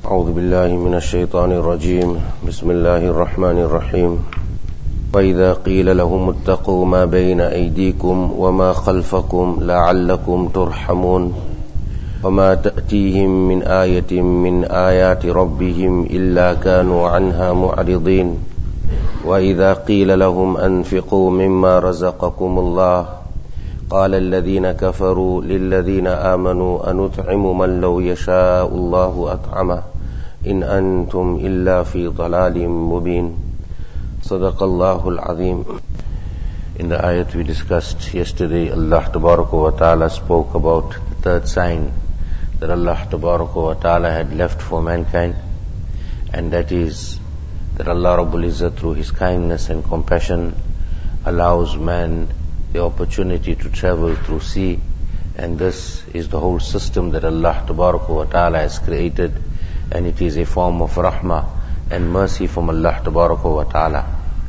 أعوذ بالله من الشيطان الرجيم بسم الله الرحمن الرحيم وإذا قيل لهم اتقوا ما بين أيديكم وما خلفكم لعلكم ترحمون وما تأتيهم من آية من آيات ربهم إلا كانوا عنها معرضين وإذا قيل لهم أنفقوا مما رزقكم الله قال الذين كفروا للذين آمنوا أنطعم من لو يشاء الله أطعمه إن أنتم إلا في ضلال مبين صدق الله العظيم. In the ayat we discussed yesterday, Allah Tabaraka wa Ta'ala spoke about the third sign that Allah Tabaraka wa Ta'ala had left for mankind, and that is that Allah Rabbul Izzat, through His kindness and compassion, allows man the opportunity to travel through sea, and this is the whole system that Allah Tabaraka wa Ta'ala has created, and it is a form of rahmah and mercy from Allah Tabaraka wa Ta'ala.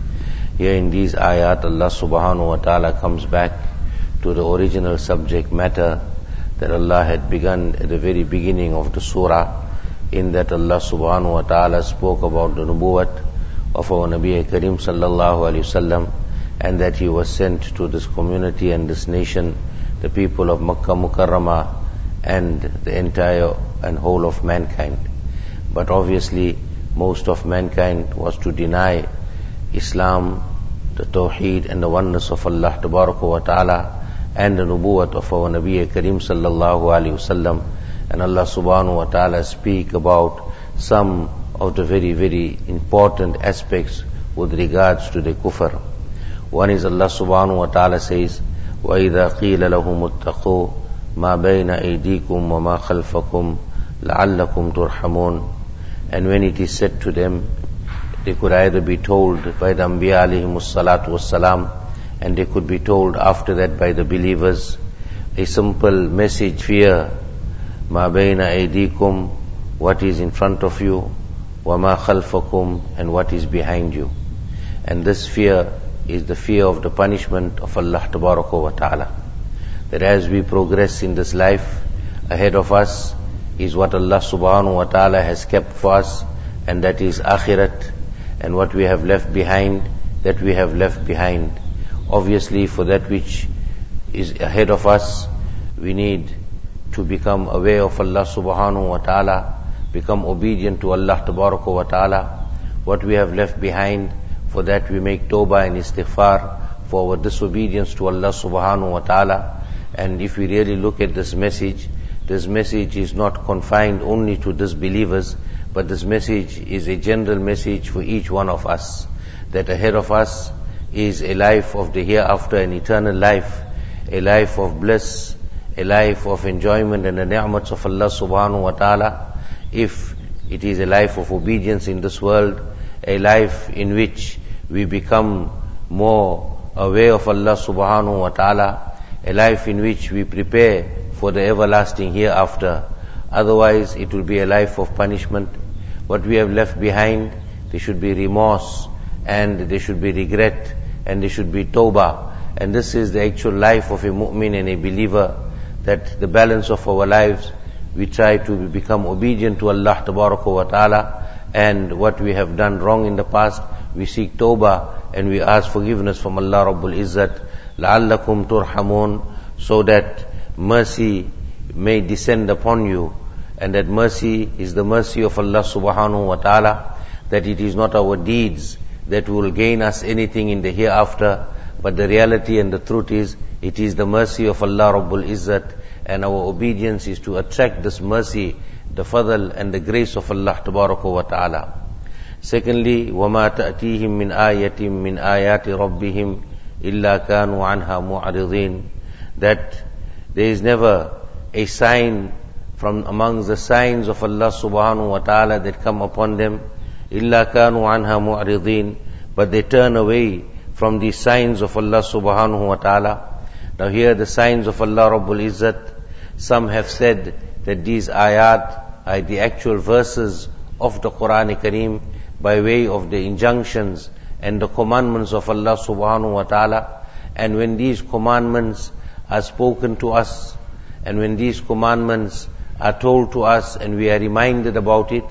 Here in these ayat, Allah Subhanahu wa Ta'ala comes back to the original subject matter that Allah had begun at the very beginning of the surah, in that Allah Subhanahu wa Ta'ala spoke about the nubuwwat of our Nabi Karim sallallahu alayhi wasallam, and that he was sent to this community and this nation, the people of Makkah Mukarramah, and the entire and whole of mankind. But obviously most of mankind was to deny Islam, the Tawheed and the oneness of Allah Tabaraka wa Ta'ala, and the nubuwwat of our Nabi Karim sallallahu alayhi wasallam. And Allah Subhanahu wa Ta'ala speak about some of the very, very important aspects with regards to the kufr. One is Allah Subhanahu wa Ta'ala says, وَإِذَا قِيلَ لَهُمُ اتَّقُوا مَا بَيْنَ أَيْدِيكُمْ وَمَا خَلْفَكُمْ لَعَلَّكُمْ تُرْحَمُونَ. And when it is said to them, they could either be told by the Anbiya alayhimus salatu wassalam, and they could be told after that by the believers, a simple message, fear, مَا بَيْنَ أَيْدِيكُمْ, what is in front of you, وَمَا خَلْفَكُمْ, and what is behind you. And this fear is the fear of the punishment of Allah Tabaraka wa Ta'ala. That as we progress in this life, ahead of us is what Allah Subhanahu wa Ta'ala has kept for us, and that is akhirat, and what we have left behind, that we have left behind. Obviously, for that which is ahead of us, we need to become aware of Allah Subhanahu wa Ta'ala, become obedient to Allah Tabaraka wa Ta'ala. What we have left behind, for that we make tawbah and istighfar for our disobedience to Allah Subhanahu wa Ta'ala. And if we really look at this message is not confined only to disbelievers, but this message is a general message for each one of us, that ahead of us is a life of the hereafter, an eternal life, a life of bliss, a life of enjoyment and the ni'mats of Allah Subhanahu wa Ta'ala. If it is a life of obedience in this world, a life in which we become more aware of Allah Subhanahu wa Ta'ala, a life in which we prepare for the everlasting hereafter. Otherwise it will be a life of punishment. What we have left behind, there should be remorse, and there should be regret, and there should be tawbah. And this is the actual life of a mu'min and a believer, that the balance of our lives, we try to become obedient to Allah Tabaraka wa Ta'ala, and what we have done wrong in the past, we seek tawbah and we ask forgiveness from Allah Rabbul Izzat, لَعَلَّكُمْ تُرْحَمُونَ, so that mercy may descend upon you. And that mercy is the mercy of Allah Subhanahu wa Ta'ala, that it is not our deeds that will gain us anything in the hereafter, but the reality and the truth is, it is the mercy of Allah Rabbul Izzat, and our obedience is to attract this mercy, the fadl and the grace of Allah Tabaraka wa Ta'ala. Secondly, وَمَا تَأْتِيهِم مِّنْ آيَةٍ مِّنْ آيَاتِ رَبِّهِمْ إِلَّا كَانُوا عَنْهَا مُعْرِضِينَ. That there is never a sign from amongst the signs of Allah Subhanahu wa Ta'ala that come upon them, إِلَّا كَانُوا عَنْهَا مُعْرِضِينَ, but they turn away from the signs of Allah Subhanahu wa Ta'ala. Now here the signs of Allah Rabbul Izzat, some have said that these ayat are the actual verses of the Quran Kareem by way of the injunctions and the commandments of Allah Subhanahu wa Ta'ala. And when these commandments are spoken to us, and when these commandments are told to us and we are reminded about it,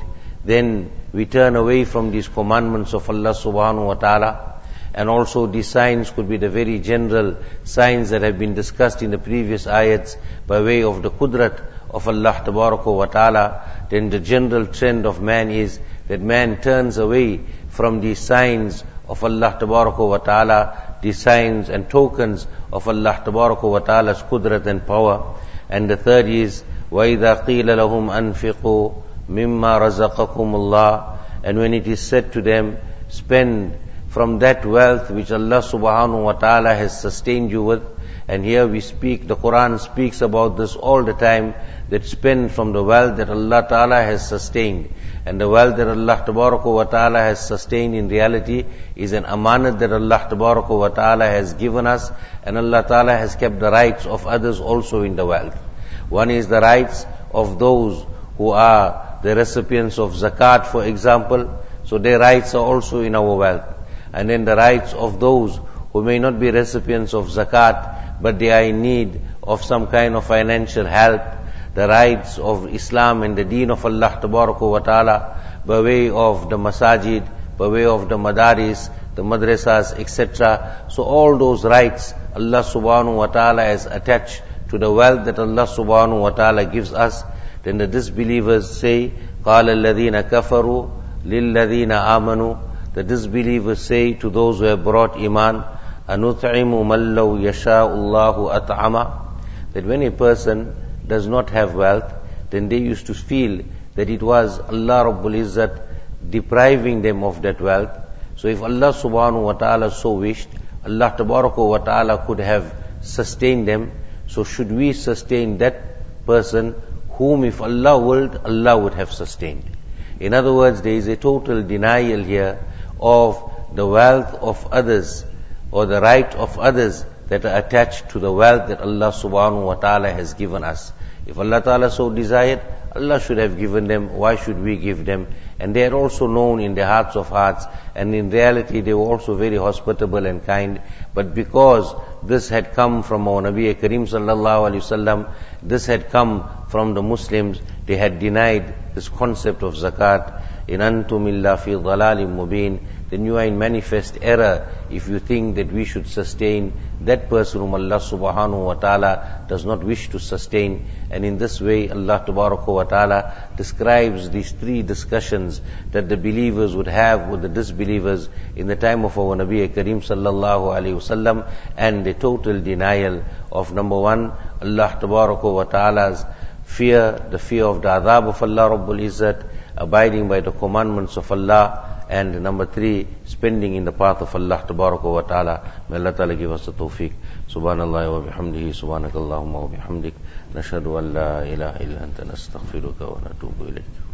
then we turn away from these commandments of Allah subhanahu wa ta'ala. And also these signs could be the very general signs that have been discussed in the previous ayats by way of the qudrat of Allah tabaraka wa ta'ala. Then the general trend of man is that man turns away from these signs of Allah tabaraka wa ta'ala, these signs and tokens of Allah tabaraka wa ta'ala's qudrat and power. And the third is, وَإِذَا قِيلَ لَهُمْ أَنْفِقُوا مِمَّا رَزَقَكُمُ اللَّهُ. And when it is said to them, spend from that wealth which Allah subhanahu wa ta'ala has sustained you with. And here we speak, the Quran speaks about this all the time, that spend from the wealth that Allah ta'ala has sustained. And the wealth that Allah tabaraka wa ta'ala has sustained in reality is an amanat that Allah tabaraka wa ta'ala has given us, and Allah ta'ala has kept the rights of others also in the wealth. One is the rights of those who are the recipients of zakat, for example. So their rights are also in our wealth. And then the rights of those who may not be recipients of zakat, but they are in need of some kind of financial help. The rights of Islam and the deen of Allah tabaraka wa ta'ala by way of the masajid, by way of the madaris, the madrasas, etc. So all those rights Allah subhanahu wa ta'ala has attached to the wealth that Allah subhanahu wa ta'ala gives us. Then the disbelievers say, قَالَ الَّذِينَ كَفَرُوا لِلَّذِينَ آمَنُوا. The disbelievers say to those who have brought iman, أَنُطْعِمُ مَنْ لَوْ يَشَاءُ اللَّهُ أَطْعَمَ. That when a person does not have wealth, then they used to feel that it was Allah Rabbul Izzat depriving them of that wealth. So if Allah subhanahu wa ta'ala so wished, Allah tabaraka wa ta'ala could have sustained them. So should we sustain that person whom if Allah willed, Allah would have sustained. In other words, there is a total denial here of the wealth of others or the right of others that are attached to the wealth that Allah subhanahu wa ta'ala has given us. If Allah ta'ala so desired, Allah should have given them. Why should we give them? And they are also known in their hearts of hearts, and in reality they were also very hospitable and kind. But because this had come from our Nabi Kareem sallallahu alaihi wasallam, this had come from the Muslims, they had denied this concept of zakat. In antum illa fi dhalalim mubin. Then you are in manifest error if you think that we should sustain that person whom Allah subhanahu wa ta'ala does not wish to sustain. And in this way Allah tabaraka wa ta'ala describes these three discussions that the believers would have with the disbelievers in the time of our Nabi Kareem sallallahu alayhi wasallam, and the total denial of, number one, Allah tabaraka wa ta'ala's fear, the fear of the adhab of Allah Rabbul Izzat, abiding by the commandments of Allah, and number three, spending in the path of Allah tabaraka wa ta'ala. May Allah ta'ala give us the tawfiq. Subhanallah wa bihamdihi, subhanakallahumma wa bihamdik, nashhadu an la ilaha illa anta nastaghfiruka wa natubu ilayk.